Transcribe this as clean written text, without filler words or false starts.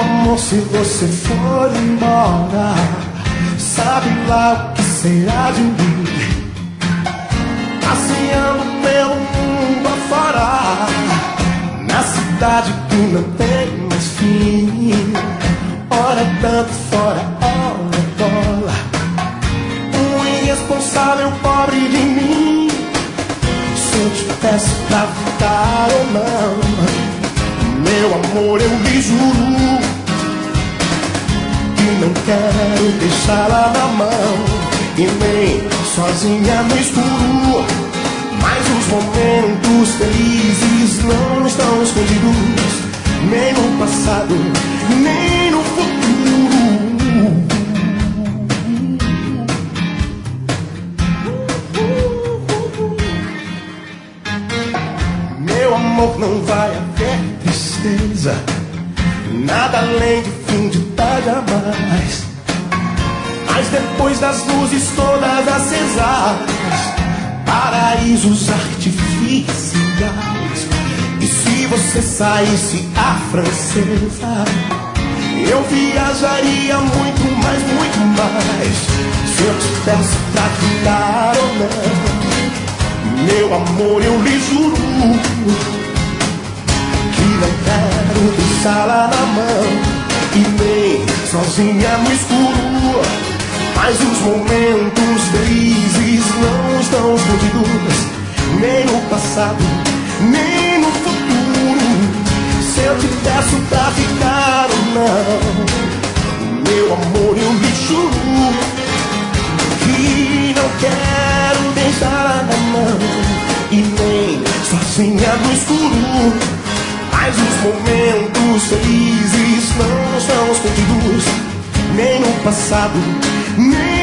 amor, se você for embora, sabe lá o que será de mim? Passeando pelo mundo afora, na cidade que não tem mais fim. Ora tanto fora, ora cola, um irresponsável pobre de mim. Se eu te peço pra ficar ou não, meu amor, eu lhe juro que não quero deixá-la na mão, e nem sozinha no escuro. Mas os momentos felizes não estão escondidos, nem no passado, nem no futuro. Meu amor, não vai haver tristeza, nada além de fim de tarde a mais. Mas depois das luzes todas acesas, paraísos artificiais. E se você saísse a francesa, eu viajaria muito mais, muito mais. Se eu te peço pra ficar ou não, meu amor, eu lhe juro que não quero deixá-la na mão, e nem sozinha no escuro. Mas os momentos felizes não estão escondidos, nem no passado, nem no futuro. Se eu te peço pra ficar ou não, meu amor, eu lhe juro que não quero deixar na mão, e nem sozinha no escuro. Mas os momentos felizes não estão escondidos, nem no passado, nem